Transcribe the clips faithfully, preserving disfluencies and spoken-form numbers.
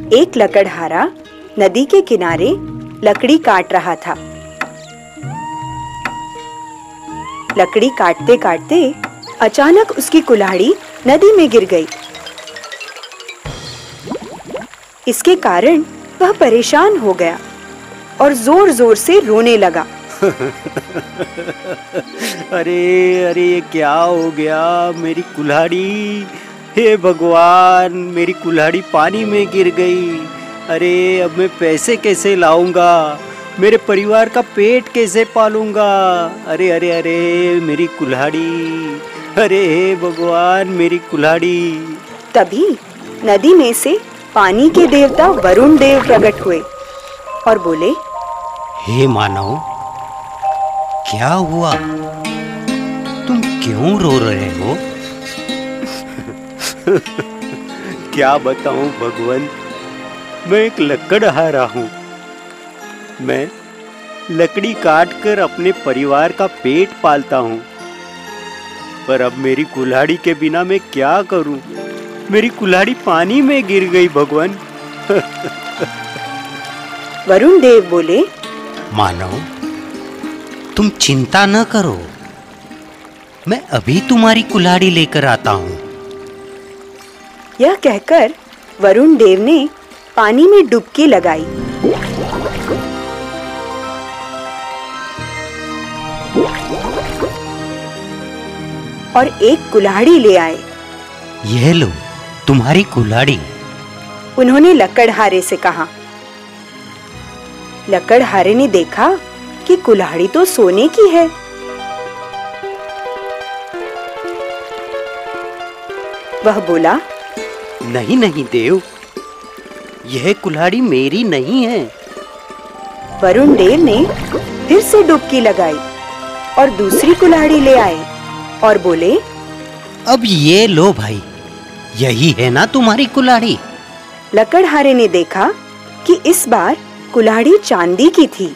एक लकड़हारा नदी के किनारे लकड़ी काट रहा था। लकड़ी काटते काटते अचानक उसकी कुल्हाड़ी नदी में गिर गई। इसके कारण वह परेशान हो गया और जोर जोर से रोने लगा। अरे अरे ये क्या हो गया, मेरी कुल्हाड़ी, हे भगवान, मेरी कुल्हाड़ी पानी में गिर गई। अरे अब मैं पैसे कैसे लाऊंगा, मेरे परिवार का पेट कैसे पालूंगा। अरे अरे अरे मेरी कुल्हाड़ी, अरे हे भगवान मेरी कुल्हाड़ी। तभी नदी में से पानी के देवता वरुण देव प्रकट हुए और बोले, हे मानव, क्या हुआ, तुम क्यों रो रहे हो? क्या बताऊं भगवान, मैं एक लकड़हारा हूँ। मैं लकड़ी काटकर अपने परिवार का पेट पालता हूँ, पर अब मेरी कुल्हाड़ी के बिना मैं क्या करूं? मेरी कुल्हाड़ी पानी में गिर गई भगवान। वरुण देव बोले, मानव, तुम चिंता न करो, मैं अभी तुम्हारी कुल्हाड़ी लेकर आता हूँ। यह कहकर वरुण देव ने पानी में डुबकी लगाई। और एक कुल्हाड़ी ले आए। यह लो तुम्हारी कुल्हाड़ी, उन्होंने लकड़हारे से कहा। लकड़हारे ने देखा कि कुल्हाड़ी तो सोने की है। वह बोला, नहीं नहीं देव, यह कुल्हाड़ी मेरी नहीं है। वरुण देव ने फिर से डुबकी लगाई और दूसरी कुल्हाड़ी ले आए और बोले, अब ये लो भाई, यही है ना तुम्हारी कुल्हाड़ी। लकड़हारे ने देखा कि इस बार कुल्हाड़ी चांदी की थी।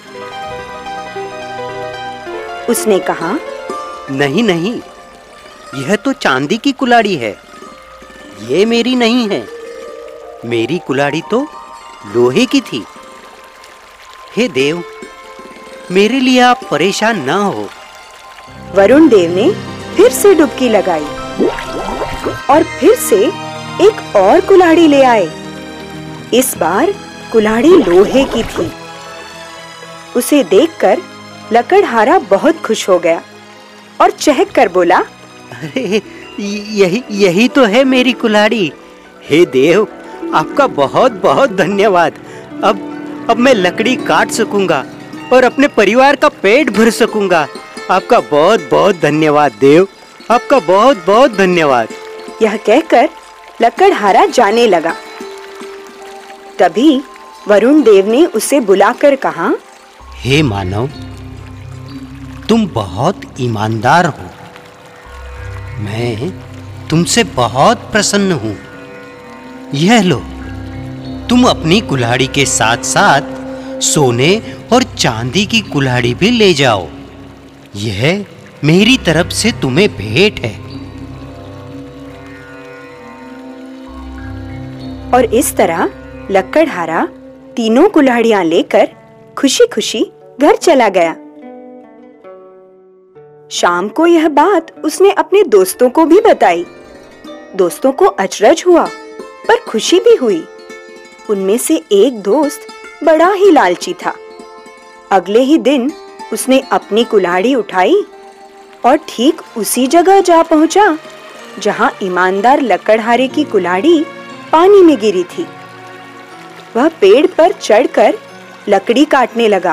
उसने कहा, नहीं नहीं, यह तो चांदी की कुल्हाड़ी है, ये मेरी नहीं है। मेरी कुल्हाड़ी तो लोहे की थी। हे देव, मेरे लिए आप परेशान ना हो। वरुण देव ने फिर से डुबकी लगाई और फिर से एक और कुल्हाड़ी ले आए। इस बार कुल्हाड़ी लोहे की थी। उसे देखकर लकड़हारा बहुत खुश हो गया और चहक कर बोला, अरे यही यही तो है मेरी कुल्हाड़ी। हे देव, आपका बहुत बहुत धन्यवाद। अब अब मैं लकड़ी काट सकूंगा और अपने परिवार का पेट भर सकूंगा। आपका बहुत बहुत धन्यवाद देव, आपका बहुत बहुत धन्यवाद। यह कहकर लकड़हारा जाने लगा। तभी वरुण देव ने उसे बुलाकर कहा, हे मानव, तुम बहुत ईमानदार हो। मैं तुमसे बहुत प्रसन्न हूँ। यह लो, तुम अपनी कुल्हाड़ी के साथ साथ सोने और चांदी की कुल्हाड़ी भी ले जाओ। यह मेरी तरफ से तुम्हें भेंट है। और इस तरह लकड़हारा तीनों कुल्हाड़ियां लेकर खुशी खुशी घर चला गया। शाम को यह बात उसने अपने दोस्तों को भी बताई। दोस्तों को अचरज हुआ पर खुशी भी हुई। उनमें से एक दोस्त बड़ा ही लालची था। अगले ही दिन उसने अपनी कुल्हाड़ी उठाई और ठीक उसी जगह जा पहुंचा जहां ईमानदार लकड़हारे की कुल्हाड़ी पानी में गिरी थी। वह पेड़ पर चढ़कर लकड़ी काटने लगा।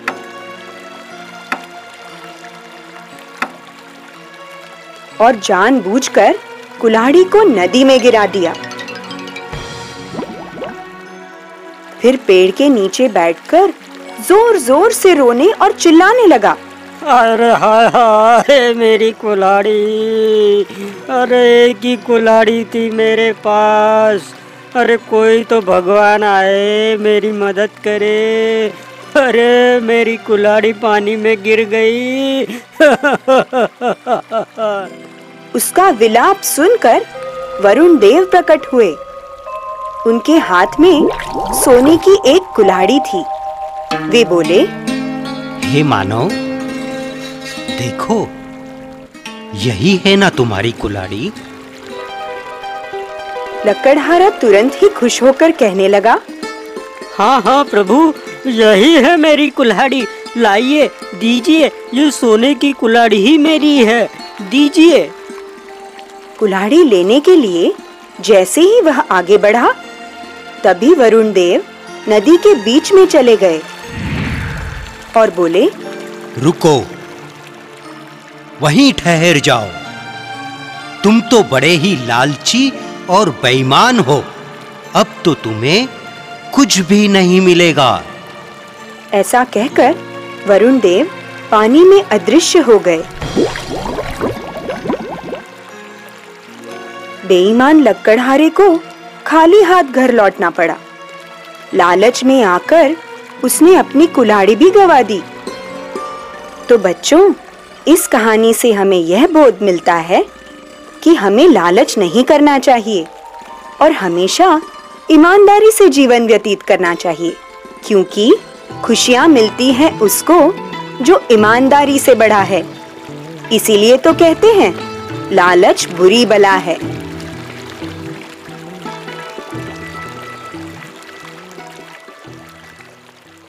और जानबूझकर कुल्हाड़ी को नदी में गिरा दिया। फिर पेड़ के नीचे बैठकर जोर जोर से रोने और चिल्लाने लगा, अरे हाय हाय मेरी कुल्हाड़ी, अरे की कुल्हाड़ी थी मेरे पास। अरे कोई तो भगवान आए, मेरी मदद करे। अरे मेरी कुल्हाड़ी पानी में गिर गई। उसका विलाप सुनकर वरुण देव प्रकट हुए। उनके हाथ में सोने की एक कुल्हाड़ी थी। वे बोले, हे मानव, देखो, यही है ना तुम्हारी कुल्हाड़ी? लकड़हारा तुरंत ही खुश होकर कहने लगा, हाँ हाँ प्रभु, यही है मेरी कुल्हाड़ी। लाइए, दीजिए, ये सोने की कुल्हाड़ी ही मेरी है, दीजिए। कुल्हाड़ी लेने के लिए जैसे ही वह आगे बढ़ा, तभी वरुण देव नदी के बीच में चले गए और बोले, रुको, वहीं ठहर जाओ। तुम तो बड़े ही लालची और बेईमान हो। अब तो तुम्हें कुछ भी नहीं मिलेगा। ऐसा कहकर वरुण देव पानी में अदृश्य हो गए। बेईमान लकड़हारे को खाली हाथ घर लौटना पड़ा। लालच में आकर उसने अपनी कुल्हाड़ी भी गंवा दी। तो बच्चों, इस कहानी से हमें यह बोध मिलता है कि हमें लालच नहीं करना चाहिए और हमेशा ईमानदारी से जीवन व्यतीत करना चाहिए, क्योंकि खुशियां मिलती हैं उसको जो ईमानदारी से बढ़ा है। इसीलिए तो कहते हैं, लालच बुरी बला है।